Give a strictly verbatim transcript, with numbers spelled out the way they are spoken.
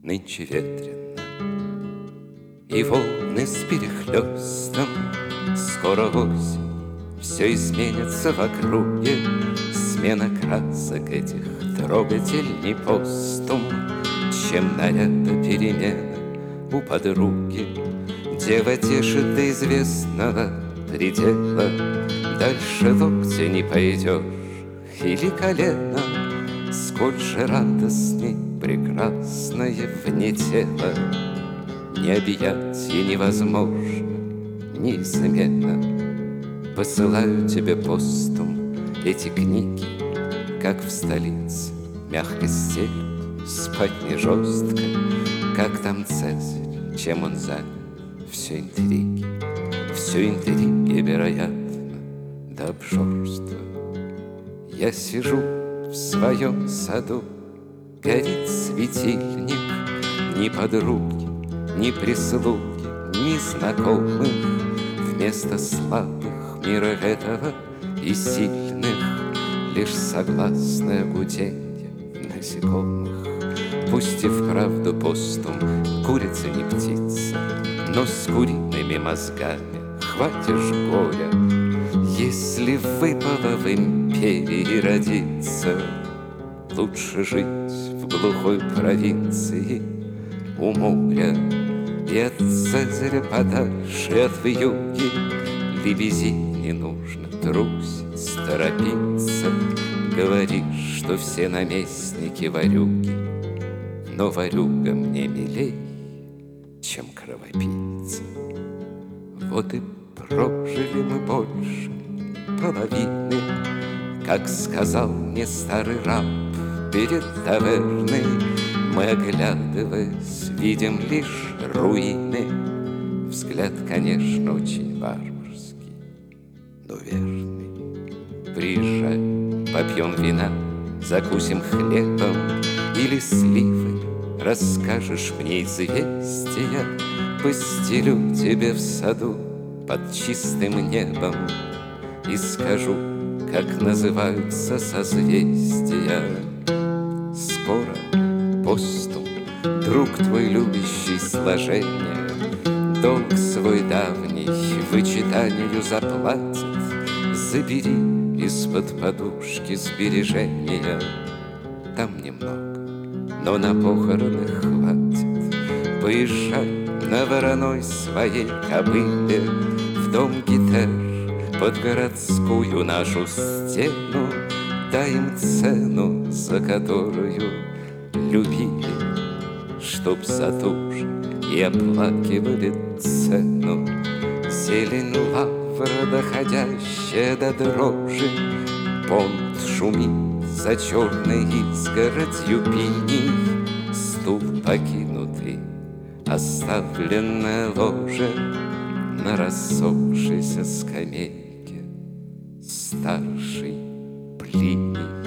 нынче ветрено, и волны с перехлестом. Скоро осень, все изменится в округе. Смена красок этих трогательней постум, чем наряда перемена у подруги. Дева тешит до известного предела, дальше локтя не пойдешь или колено. Сколь же радостней прекрасное вне тела, не объять и невозможно, неизменно. Посылаю тебе постум эти книги, как в столице мягко стелют, спать не жестко, как там Цезарь, чем он занят. Все интриги, все интриги, вероятно, до обжорства. Я сижу в своем саду, горит светильник, ни подруги, ни прислуги, ни знакомых. Вместо слабых мира этого и сильных лишь согласное гуденье насекомых. Пусть и вправду постум курица не птица, но с куриными мозгами хватишь горя. Если выпало в империи родиться, лучше жить в глухой провинции у моря. И от Цезаря подальше, и от вьюги лебезить не нужно, трусить, торопиться. Говоришь, что все наместники ворюги, но ворюга мне милей, чем кровопийца. Вот и прожили мы больше половины, как сказал мне старый раб перед таверной. Мы, оглядываясь, видим лишь руины. Взгляд, конечно, очень варварский, но верный. Приезжай, попьем вина, закусим хлебом или сливой. Расскажешь мне известия, постелю тебе в саду под чистым небом и скажу, как называются созвездия. Скоро постум, друг твой, любящий сложения, долг свой давний вычитанию заплатит. Забери из-под подушки сбережения, там немного, но на похороны хватит. Поезжай на вороной своей кобыле в дом Гетер под городскую нашу стену. Дай им цену, за которую любили, чтоб за ту же и оплакивали цену. Зелень лавра, доходящая до дрожи, понт шумит за черной изгородью пиней. Стул покинутый, оставленное ложе на рассохшейся скамейке старший Плиний.